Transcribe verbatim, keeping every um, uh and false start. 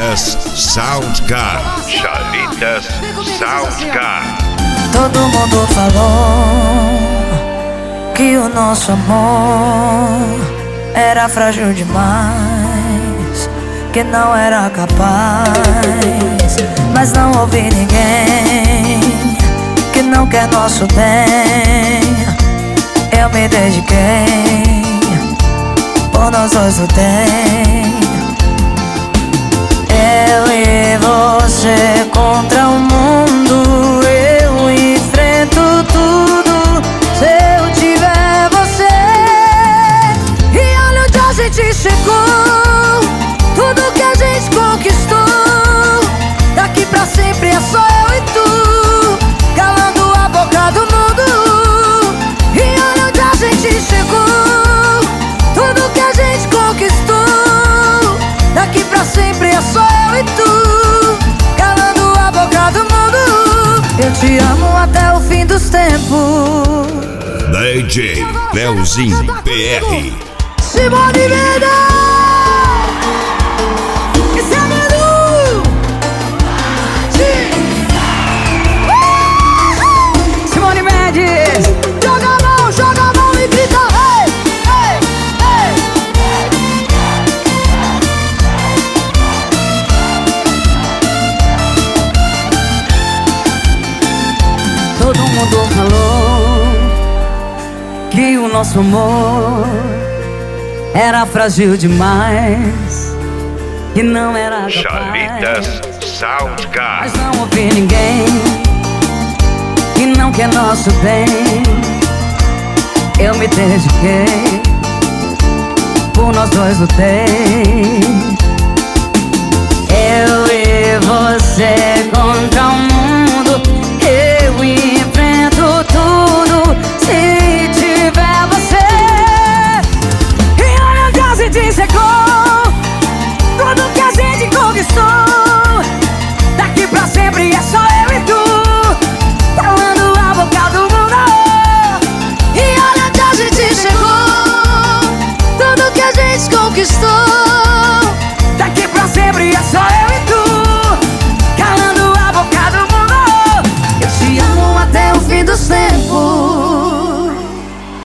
Chalitas Soundcar. Chalitas Soundcar. Todo mundo falou que o nosso amor era frágil demais, que não era capaz. Mas não ouvi ninguém que não quer nosso bem. Eu me dediquei, por nós dois lutei. Eu e você contra o mundo, eu enfrento tudo se eu tiver você. E olha onde a gente chegou, tudo que a gente conquistou. Daqui pra sempre é só eu e tu, calando a boca do mundo. E olha onde a gente chegou, tudo que a gente conquistou. Daqui pra sempre é só eu e tu, calando a boca do mundo. Eu te amo até o fim dos tempos. D J Leozinho P R. Simone Mendes! Esse é Menu! Simone Mendes! Joga a mão, joga a mão e grita: ei, ei, ei! Todo mundo falou que o nosso amor era frágil demais, que não era capaz. Chalitas Soundcar. Mas não ouvi ninguém que não quer nosso bem. Eu me dediquei, por nós dois lutei. Eu e você contra o mundo, eu enfrento tudo se tiver você. E olha onde a gente chegou, tudo que a gente conquistou. Daqui pra sempre é só eu e tu, calando a boca do mundo. E olha onde a gente chegou, tudo que a gente conquistou.